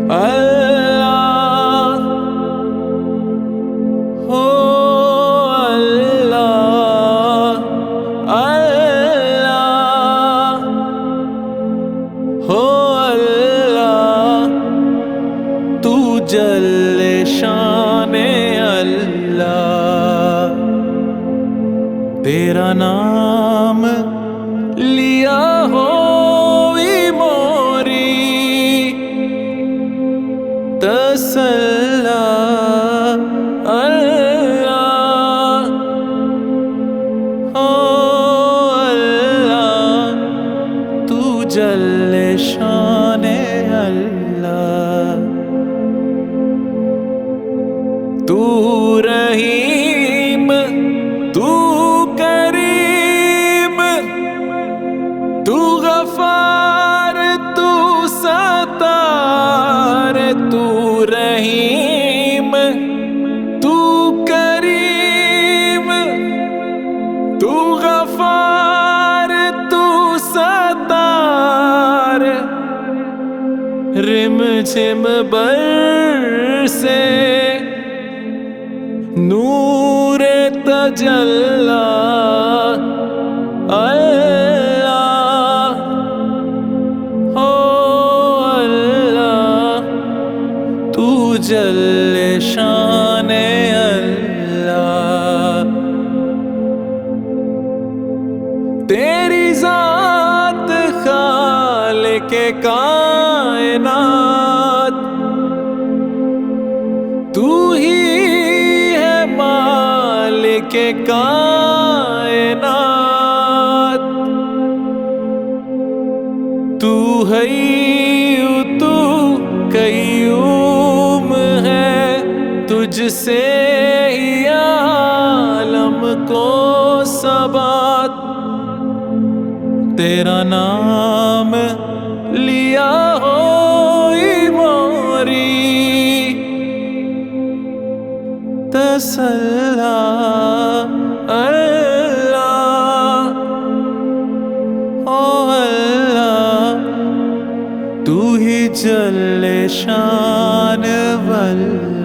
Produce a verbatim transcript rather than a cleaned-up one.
اللہ ہو اللہ اللہ ہو اللہ تو جل شان اللہ تیرا نام لیا ہوئی موری تسلا اللہ ہو اللہ تو جل شان اللہ تو رحیم تو کریم تو غفار تو ستار تو رحیم تو کریم تو غفار تو ستار رم جھم برسے نور تجلی اللہ ہو اللہ تو جل شان اللہ تیری ذات خالق کائنات تو ہی کے کائنات تو حی تو قیوم ہے تجھ سے ہی عالم کو ثبات تیرا نام لیا ہوئی موری تسلا اللہ او اللہ تو ہی جل شان واللہ